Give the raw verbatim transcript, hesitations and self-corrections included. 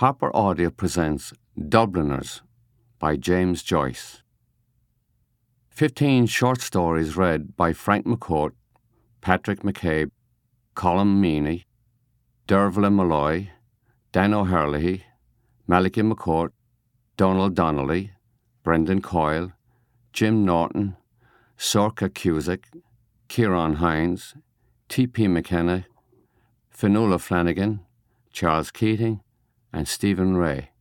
Harper Audio presents Dubliners by James Joyce. Fifteen short stories read by Frank McCourt, Patrick McCabe, Colm Meaney, Dervla Malloy, Dan O'Herlihy, Malachy McCourt, Donald Donnelly, Brendan Coyle, Jim Norton, Sorka Cusack, Kieran Hines, T P McKenna, Fionnuala Flanagan, Charles Keating, and Stephen Ray.